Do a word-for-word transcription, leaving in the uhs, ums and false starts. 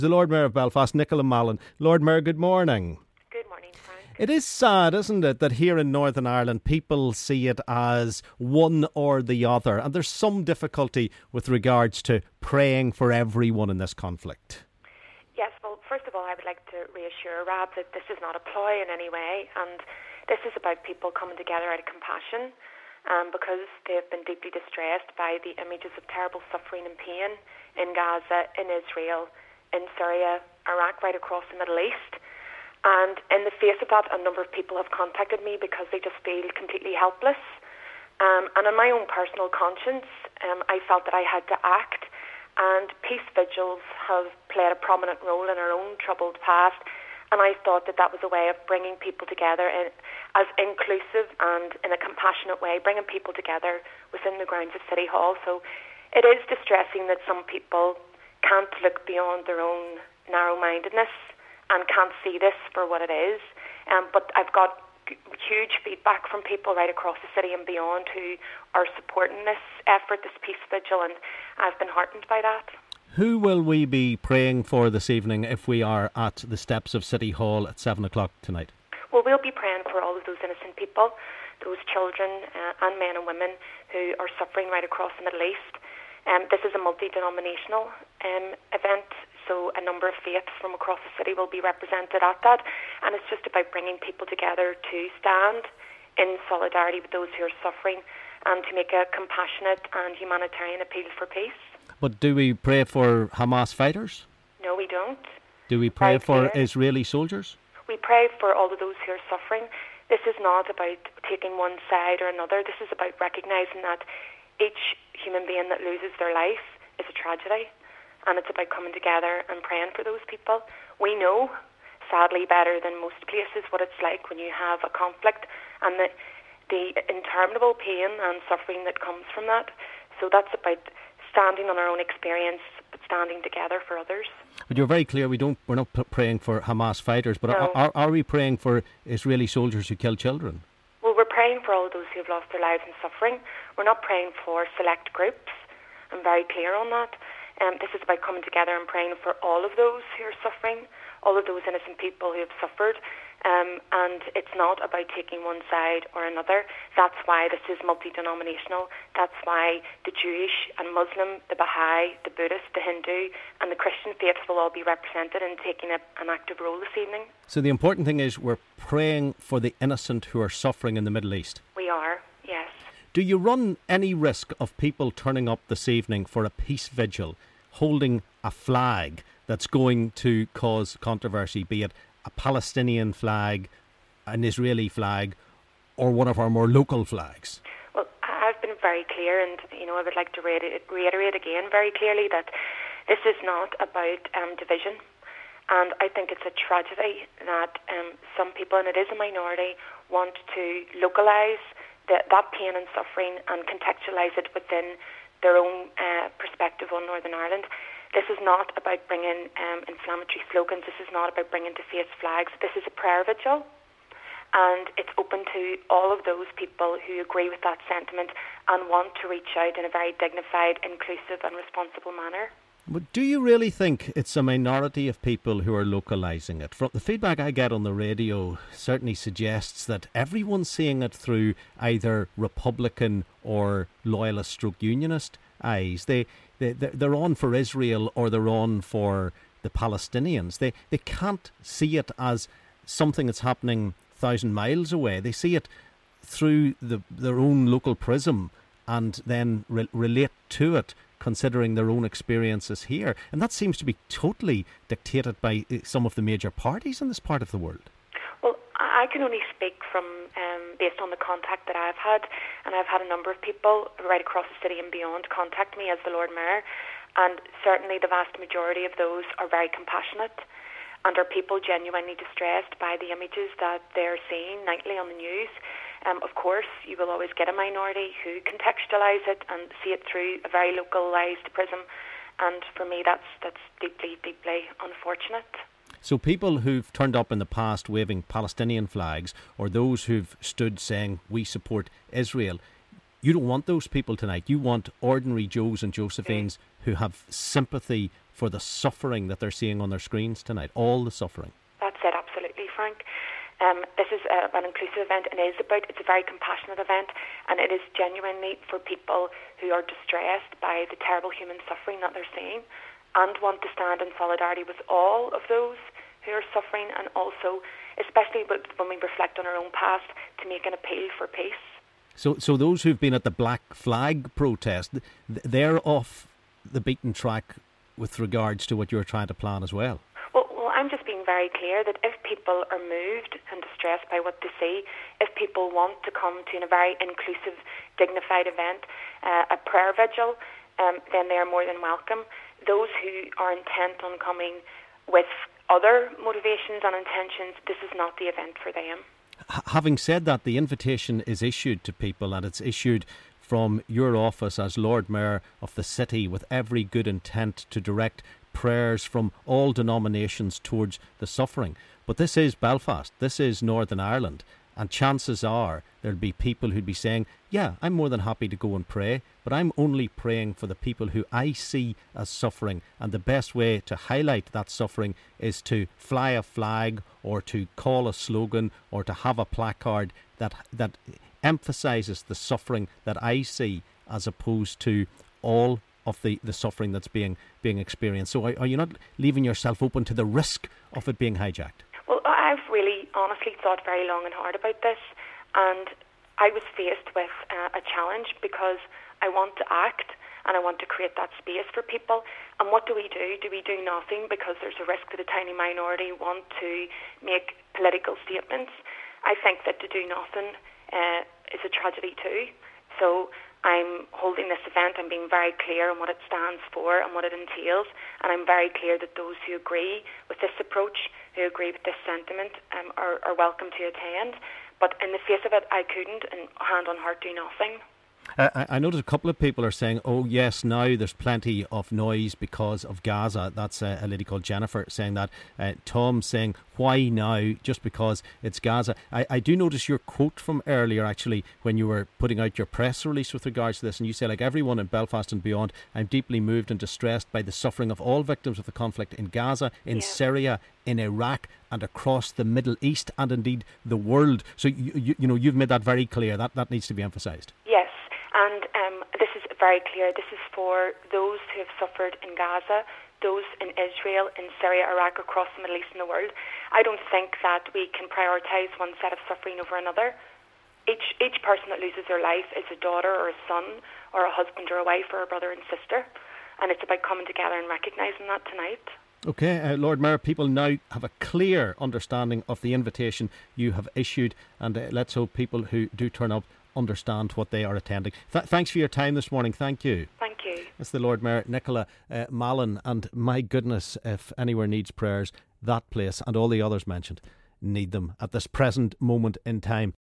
The Lord Mayor of Belfast, Nicola Mallon. Lord Mayor, good morning. Good morning, Frank. It is sad, isn't it, that here in Northern Ireland people see it as one or the other, and there's some difficulty with regards to praying for everyone in this conflict. Yes, well, first of all, I would like to reassure Rab that this is not a ploy in any way, and this is about people coming together out of compassion, um, because they have been deeply distressed by the images of terrible suffering and pain in Gaza, in Israel, in Syria, Iraq, right across the Middle East. And in the face of that, a number of people have contacted me because they just feel completely helpless. Um, and on my own personal conscience, um, I felt that I had to act. And peace vigils have played a prominent role in our own troubled past. And I thought that that was a way of bringing people together in, as inclusive and in a compassionate way, bringing people together within the grounds of City Hall. So it is distressing that some people can't look beyond their own narrow-mindedness and can't see this for what it is. Um, but I've got g- huge feedback from people right across the city and beyond who are supporting this effort, this peace vigil, and I've been heartened by that. Who will we be praying for this evening if we are at the steps of City Hall at seven o'clock tonight? Well, we'll be praying for all of those innocent people, those children uh, and men and women who are suffering right across the Middle East. Um, this is a multi-denominational um, event, so a number of faiths from across the city will be represented at that, and it's just about bringing people together to stand in solidarity with those who are suffering and to make a compassionate and humanitarian appeal for peace. But do we pray for Hamas fighters? No, we don't. Do we pray Right for here. Israeli soldiers? We pray for all of those who are suffering. This is not about taking one side or another. This is about recognising that each human being that loses their life is a tragedy, and it's about coming together and praying for those people. We know, sadly, better than most places what it's like when you have a conflict and the, the interminable pain and suffering that comes from that. So that's about standing on our own experience, but standing together for others. But you're very clear, we don't, we're not p- praying for Hamas fighters, but No. are, are, are we praying for Israeli soldiers who kill children? Well, we're praying for all of those who have lost their lives in suffering. We're not praying for select groups. I'm very clear on that. Um, this is about coming together and praying for all of those who are suffering, all of those innocent people who have suffered. Um, and it's not about taking one side or another. That's why this is multi-denominational. That's why the Jewish and Muslim, the Baha'i, the Buddhist, the Hindu and the Christian faiths will all be represented and taking a, an active role this evening. So the important thing is we're praying for the innocent who are suffering in the Middle East. We are, yes. Do you run any risk of people turning up this evening for a peace vigil holding a flag that's going to cause controversy, be it a Palestinian flag, an Israeli flag, or one of our more local flags? Well, I've been very clear, and you know, I would like to reiterate, reiterate again very clearly that this is not about um, division. And I think it's a tragedy that um, some people, and it is a minority, want to localise the, that pain and suffering and contextualise it within their own uh, perspective on Northern Ireland. This is not about bringing um, inflammatory slogans. This is not about bringing defaced flags. This is a prayer vigil, and it's open to all of those people who agree with that sentiment and want to reach out in a very dignified, inclusive and responsible manner. But do you really think it's a minority of people who are localising it? From the feedback I get on the radio certainly suggests that everyone's seeing it through either Republican or loyalist stroke unionist eyes. They, they, they're on for Israel or they're on for the Palestinians. They, they can't see it as something that's happening a thousand miles away. They see it through the, their own local prism and then re- relate to it, considering their own experiences here. And that seems to be totally dictated by some of the major parties in this part of the world. Well, I can only speak from um, based on the contact that I've had, and I've had a number of people right across the city and beyond contact me as the Lord Mayor, and certainly the vast majority of those are very compassionate and are people genuinely distressed by the images that they're seeing nightly on the news. Um, of course, you will always get a minority who contextualise it and see it through a very localised prism, and for me that's that's deeply, deeply unfortunate. So people who've turned up in the past waving Palestinian flags, or those who've stood saying we support Israel, you don't want those people tonight. You want ordinary Joes and Josephines who have sympathy for the suffering that they're seeing on their screens tonight, all the suffering. That's it, absolutely, Frank. Um, this is a, an inclusive event, and it is about, it's a very compassionate event, and it is genuinely for people who are distressed by the terrible human suffering that they're seeing and want to stand in solidarity with all of those who are suffering, and also, especially when we reflect on our own past, to make an appeal for peace. So, so those who've been at the Black Flag protest, they're off the beaten track with regards to what you're trying to plan as well? Well, well, I'm just being very clear that if people are moved and distressed by what they see, if people want to come to a very inclusive, dignified event, uh, a prayer vigil, um, then they are more than welcome. Those who are intent on coming with other motivations and intentions, this is not the event for them. H- having said that, the invitation is issued to people, and it's issued from your office as Lord Mayor of the city with every good intent to direct prayers from all denominations towards the suffering. But this is Belfast, this is Northern Ireland, and chances are there'll be people who'd be saying, yeah, I'm more than happy to go and pray, but I'm only praying for the people who I see as suffering, and the best way to highlight that suffering is to fly a flag or to call a slogan or to have a placard that that emphasises the suffering that I see as opposed to all of the, the suffering that's being being experienced. So are, are you not leaving yourself open to the risk of it being hijacked? Well, I've really honestly thought very long and hard about this, and I was faced with uh, a challenge because I want to act and I want to create that space for people. And what do we do? Do we do nothing because there's a risk that a tiny minority want to make political statements? I think that to do nothing uh, is a tragedy too. So I'm holding this event, I'm being very clear on what it stands for and what it entails, and I'm very clear that those who agree with this approach, who agree with this sentiment, um, are, are welcome to attend. But in the face of it, I couldn't, and hand on heart, do nothing. Uh, I noticed a couple of people are saying, oh yes, now there's plenty of noise because of Gaza. That's uh, a lady called Jennifer saying that. Uh, Tom saying, why now, just because it's Gaza? I, I do notice your quote from earlier, actually, when you were putting out your press release with regards to this, and you say, like everyone in Belfast and beyond, I'm deeply moved and distressed by the suffering of all victims of the conflict in Gaza, in yeah. Syria, in Iraq, and across the Middle East, and indeed the world. So, you, you, you know, you've made that very clear. That, that needs to be emphasised. Yes. And um, this is very clear. This is for those who have suffered in Gaza, those in Israel, in Syria, Iraq, across the Middle East and the world. I don't think that we can prioritise one set of suffering over another. Each each person that loses their life is a daughter or a son or a husband or a wife or a brother and sister. And it's about coming together and recognising that tonight. OK, uh, Lord Mayor, people now have a clear understanding of the invitation you have issued, and uh, let's hope people who do turn up understand what they are attending. Th- thanks for your time this morning. Thank you. Thank you. It's the Lord Mayor, Nicola uh, Mallon, and my goodness, if anywhere needs prayers, that place and all the others mentioned need them at this present moment in time.